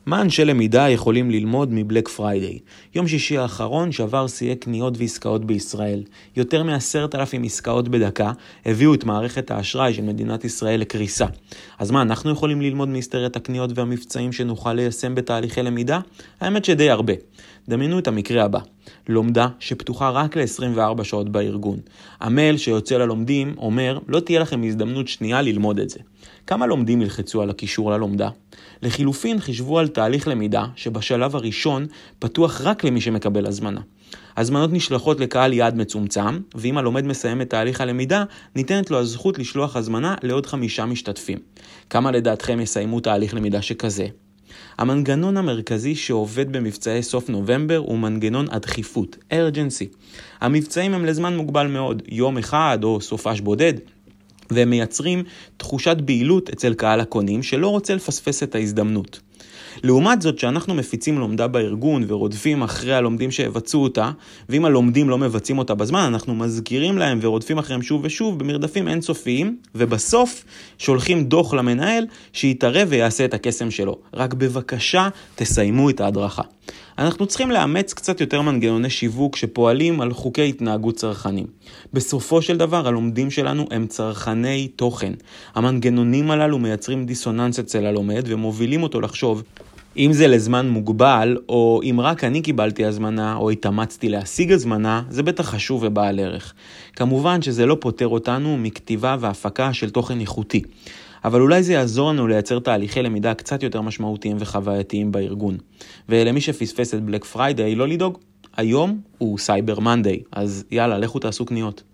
מה אנשי למידה יכולים ללמוד מבלק פריידיי? יום שישי האחרון שבר שיאי קניות ועסקאות בישראל. יותר מ10,000 עסקאות בדקה הביאו את מערכת האשראי של מדינת ישראל לקריסה. אז מה אנחנו יכולים ללמוד מהיסטריית הקניות והמבצעים שנוכל ליישם בתהליכי למידה? האמת שדי הרבה. דמיינו את המקרה הבא. לומדה שפתוחה רק ל-24 שעות בארגון. המייל שיוצא ללומדים אומר, לא תהיה לכם הזדמנות שנייה ללמוד את זה. כמה לומדים ילחצו על הקישור ללומדה? לחילופין חישבו על תהליך למידה שבשלב הראשון פתוח רק למי שמקבל הזמנה. הזמנות נשלחות לקהל יעד מצומצם, ואם הלומד מסיים את תהליך הלמידה, ניתנת לו הזכות לשלוח הזמנה לעוד 5 משתתפים. כמה לדעתכם יסיימו תהליך למידה שכזה? המנגנון המרכזי שעובד במבצעי סוף נובמבר הוא מנגנון הדחיפות, urgency. המבצעים הם לזמן מוגבל מאוד, יום אחד או סופש בודד, והם מייצרים תחושת בהילות אצל קהל הקונים שלא רוצה לפספס את ההזדמנות. לעומת זאת שאנחנו מפיצים לומדה בארגון ורודפים אחרי הלומדים שהבצעו אותה, ואם הלומדים לא מבצעים אותה בזמן, אנחנו מזכירים להם ורודפים אחריהם שוב ושוב במרדפים אינסופיים, ובסוף שולחים דוח למנהל שיתערב ויעשה את הקסם שלו. רק בבקשה תסיימו את ההדרכה. אנחנו צריכים לאמץ קצת יותר מנגנוני שיווק שפועלים על חוקי התנהגות צרכנים. בסופו של דבר, הלומדים שלנו הם צרכני תוכן. המנגנונים הללו מייצרים דיסוננס אצל הלומד ומובילים אותו לחשוב, אם זה לזמן מוגבל, או אם רק אני קיבלתי הזמנה, או התאמצתי להשיג הזמנה, זה בטח חשוב ובעל ערך. כמובן שזה לא פותר אותנו מכתיבה והפקה של תוכן איכותי. אבל אולי זה יעזור לנו לייצר תהליכי למידה קצת יותר משמעותיים וחווייתיים בארגון. ולמי שפספס את בלק פריידיי, לא לדאוג. היום הוא סייבר מנדיי, אז יאללה, לכו תעשו קניות.